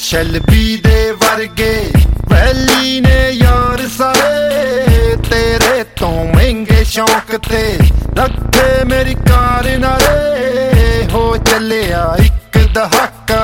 Shelby ਦੇ ਵਰਗੇ ਵੈਲੀ ਨੇ ਯਾਰ ਸਾਰੇ, ਤੇਰੇ ਤੋਂ ਮਹਿੰਗੇ ਸ਼ੌਂਕ ਤੇ ਰੱਖੇ ਮੇਰੀ ਕਾਰ ਨਾਲੇ। ਹੋ ਚੱਲਿਆ ਇੱਕ ਦਹਾਕਾ